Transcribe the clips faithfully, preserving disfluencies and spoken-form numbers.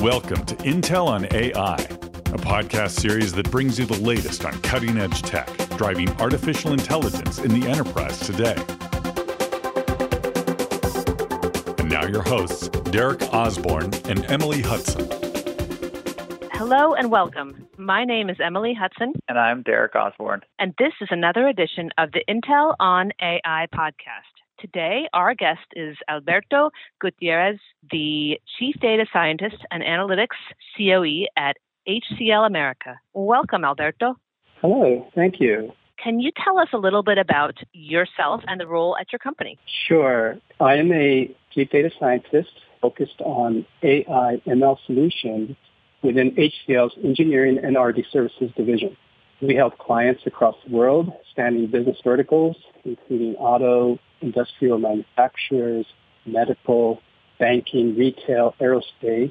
Welcome to Intel on A I, a podcast series that brings you the latest on cutting-edge tech, driving artificial intelligence in the enterprise today. And now your hosts, Derek Osborne and Emily Hudson. Hello and welcome. My name is Emily Hudson. And I'm Derek Osborne. And this is another edition of the Intel on A I podcast. Today, our guest is Alberto Gutierrez, the Chief Data Scientist and Analytics C O E at H C L America. Welcome, Alberto. Hello, thank you. Can you tell us a little bit about yourself and the role at your company? Sure. I am a Chief Data Scientist focused on A I M L solutions within H C L's Engineering and R and D Services division. We help clients across the world spanning business verticals, including auto, industrial manufacturers, medical, banking, retail, aerospace,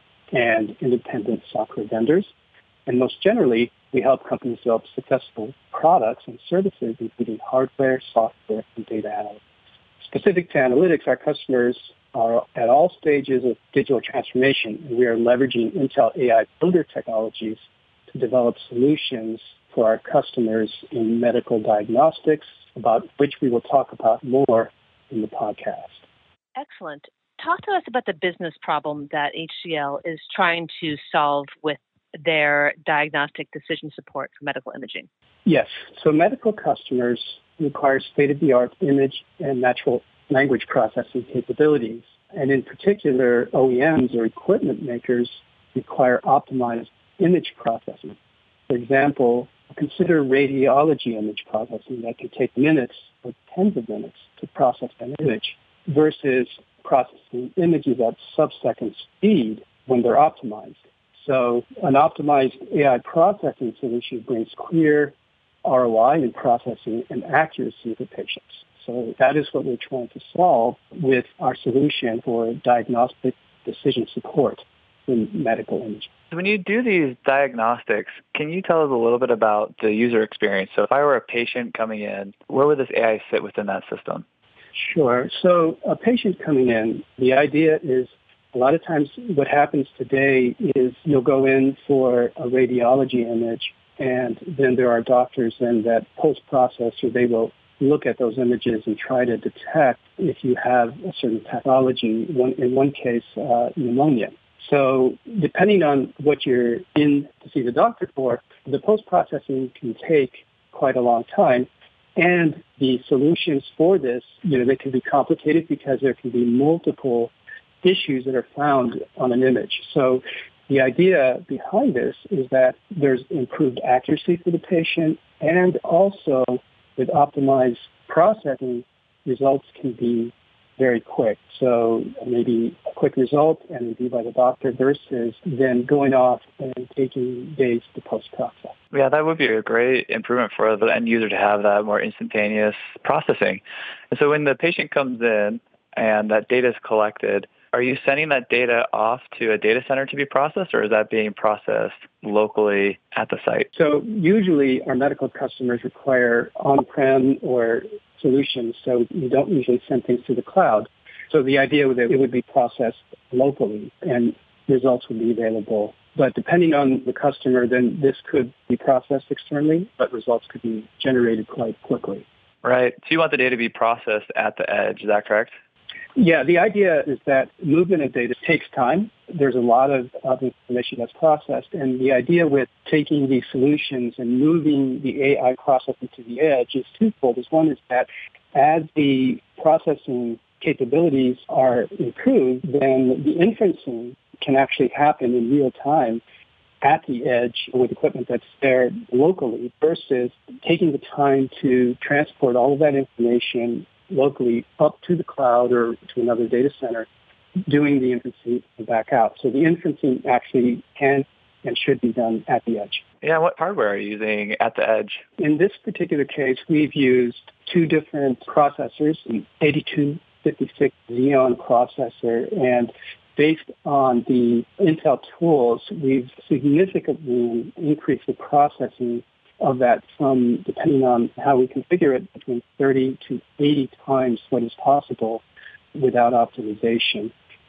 and independent software vendors. And most generally, we help companies develop successful products and services, including hardware, software, and data analytics. Specific to analytics, our customers are at all stages of digital transformation, and we are leveraging Intel A I Builder technologies to develop solutions for our customers in medical diagnostics, about which we will talk about more in the podcast. Excellent. Talk to us about the business problem that H C L is trying to solve with their diagnostic decision support for medical imaging. Yes. So medical customers require state-of-the-art image and natural language processing capabilities. And in particular, O E Ms or equipment makers require optimized image processing. For example, consider radiology image processing that can take minutes or tens of minutes to process an image versus processing images at sub-second speed when they're optimized. So an optimized A I processing solution brings clear R O I in processing and accuracy for patients. So that is what we're trying to solve with our solution for diagnostic decision support in medical imaging. When you do these diagnostics, can you tell us a little bit about the user experience? So if I were a patient coming in, where would this A I sit within that system? Sure. So a patient coming in, the idea is a lot of times what happens today is you'll go in for a radiology image, and then there are doctors then that post-process, or they will look at those images and try to detect if you have a certain pathology, one, in one case, uh, pneumonia. So depending on what you're in to see the doctor for, the post-processing can take quite a long time. And the solutions for this, you know, they can be complicated because there can be multiple issues that are found on an image. So the idea behind this is that there's improved accuracy for the patient, and also with optimized processing, results can be very quick. So maybe a quick result and review by the doctor versus then going off and taking days to post-process. Yeah, that would be a great improvement for the end user to have that more instantaneous processing. And so when the patient comes in and that data is collected, are you sending that data off to a data center to be processed, or is that being processed locally at the site? So usually our medical customers require on-prem or solutions, so you don't usually send things to the cloud. So the idea was that it would be processed locally and results would be available. But depending on the customer, then this could be processed externally, but results could be generated quite quickly. Right. So you want the data to be processed at the edge, is that correct? Yeah, the idea is that movement of data takes time. There's a lot of, of information that's processed. And the idea with taking these solutions and moving the A I processing to the edge is twofold. One is that as the processing capabilities are improved, then the inferencing can actually happen in real time at the edge with equipment that's there locally versus taking the time to transport all of that information locally up to the cloud or to another data center, doing the inferencing and back out. So the inferencing actually can and should be done at the edge. Yeah, what hardware are you using at the edge? In this particular case, we've used two different processors, an eighty-two fifty-six Xeon processor, and based on the Intel tools, we've significantly increased the processing of that from, depending on how we configure it, between thirty to eighty times what is possible without optimization.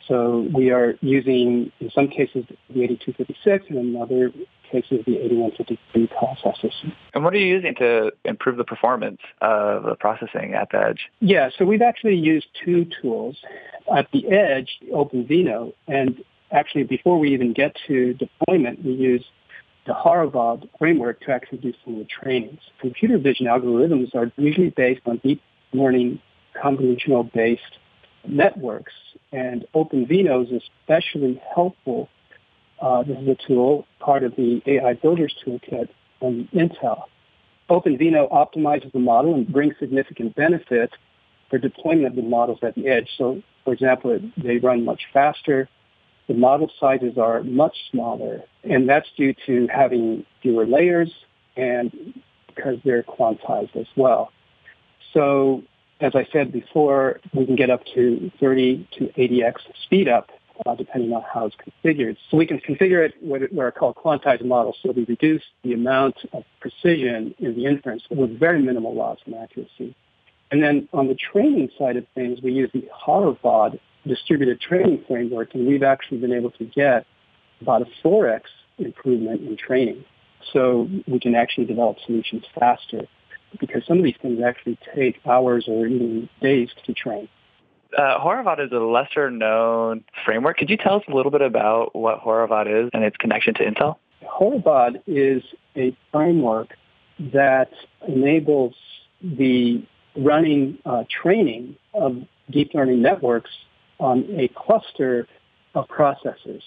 So we are using, in some cases, the eighty-two fifty-six, and in other cases, the eighty-one fifty-three processors. And what are you using to improve the performance of the processing at the edge? Yeah, so we've actually used two tools. At the edge, OpenVINO, and actually before we even get to deployment, we use the Horovod framework to actually do some of the trainings. Computer vision algorithms are usually based on deep learning convolutional-based networks, and OpenVINO is especially helpful. Uh, this is a tool, part of the A I Builders Toolkit from Intel. OpenVINO optimizes the model and brings significant benefit for deployment of the models at the edge. So, for example, they run much faster. The model sizes are much smaller, and that's due to having fewer layers and because they're quantized as well. So, as I said before, we can get up to thirty to eighty x speed up, uh, depending on how it's configured. So we can configure it what, what are called quantized models, so we reduce the amount of precision in the inference with very minimal loss in accuracy. And then on the training side of things, we use the Horovod distributed training framework, and we've actually been able to get about a four x improvement in training. So we can actually develop solutions faster because some of these things actually take hours or even days to train. Uh, Horovod is a lesser-known framework. Could you tell us a little bit about what Horovod is and its connection to Intel? Horovod is a framework that enables the running uh, training of deep learning networks on a cluster of processors.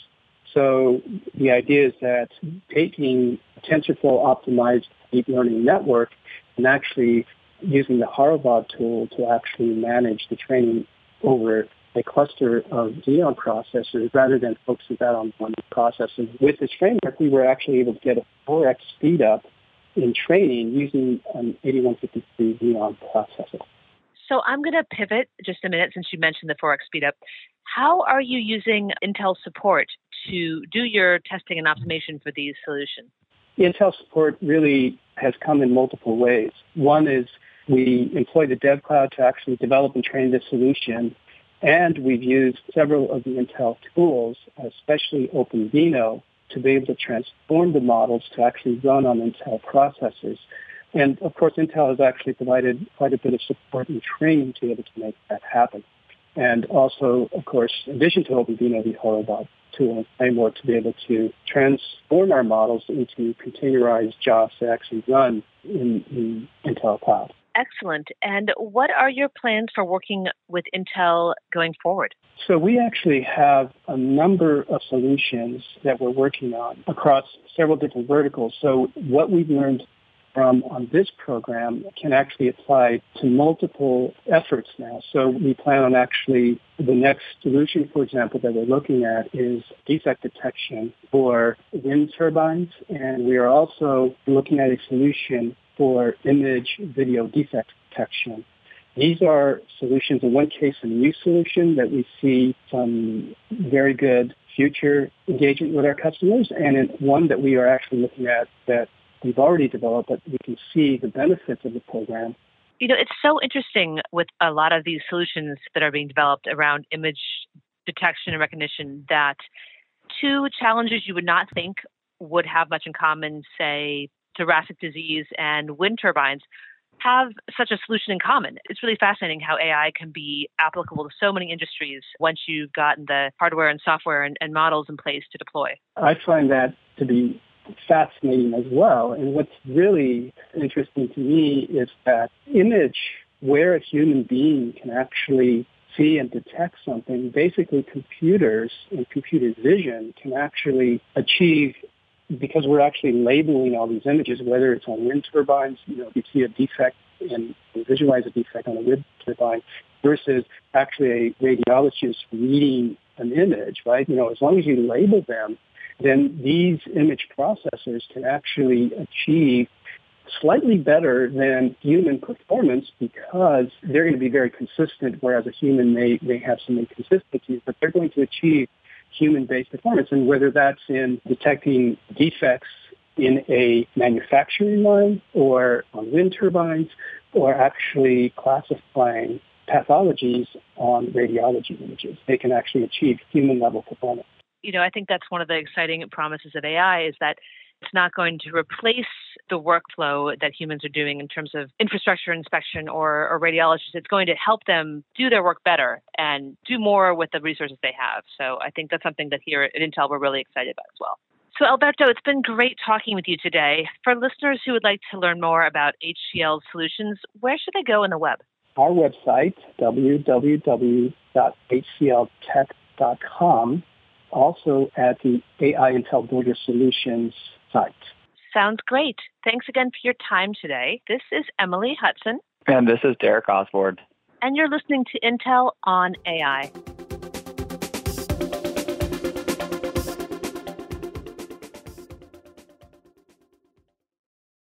So the idea is that taking a TensorFlow optimized deep learning network and actually using the Horovod tool to actually manage the training over a cluster of Xeon processors rather than focusing that on one processor. With this framework, we were actually able to get a four x speed up in training using an eighty-one fifty-three Xeon processor. So I'm going to pivot just a minute since you mentioned the four x speedup. How are you using Intel support to do your testing and optimization for these solutions? Intel support really has come in multiple ways. One is we employ the DevCloud to actually develop and train this solution, and we've used several of the Intel tools, especially OpenVINO, to be able to transform the models to actually run on Intel processors. And, of course, Intel has actually provided quite a bit of support and training to be able to make that happen. And also, of course, in addition to OpenVINO, the Horovod tool and framework to be able to transform our models into containerized jobs to actually run in, in Intel Cloud. Excellent. And what are your plans for working with Intel going forward? So we actually have a number of solutions that we're working on across several different verticals. So what we've learned from on this program can actually apply to multiple efforts now. So we plan on actually, the next solution, for example, that we're looking at is defect detection for wind turbines. And we are also looking at a solution for image video defect detection. These are solutions, in one case, a new solution that we see some very good future engagement with our customers, and in one that we are actually looking at that we've already developed, but we can see the benefits of the program. You know, it's so interesting with a lot of these solutions that are being developed around image detection and recognition that two challenges you would not think would have much in common, say, thoracic disease and wind turbines, have such a solution in common. It's really fascinating how A I can be applicable to so many industries once you've gotten the hardware and software and, and models in place to deploy. I find that to be fascinating as well. And what's really interesting to me is that image where a human being can actually see and detect something, basically computers and computer vision can actually achieve, because we're actually labeling all these images, whether it's on wind turbines, you know, you see a defect and visualize a defect on a wind turbine versus actually a radiologist reading an image, right? You know, as long as you label them, then these image processors can actually achieve slightly better than human performance because they're going to be very consistent, whereas a human may, may have some inconsistencies, but they're going to achieve human-based performance. And whether that's in detecting defects in a manufacturing line or on wind turbines or actually classifying pathologies on radiology images. They can actually achieve human-level performance. You know, I think that's one of the exciting promises of A I is that it's not going to replace the workflow that humans are doing in terms of infrastructure inspection or, or radiologists. It's going to help them do their work better and do more with the resources they have. So I think that's something that here at Intel we're really excited about as well. So Alberto, it's been great talking with you today. For listeners who would like to learn more about H C L solutions, where should they go on the web? Our website, w w w dot h c l tech dot com, also at the A I Intel Builder Solutions site. Sounds great. Thanks again for your time today. This is Emily Hudson. And this is Derek Osborne. And you're listening to Intel on A I.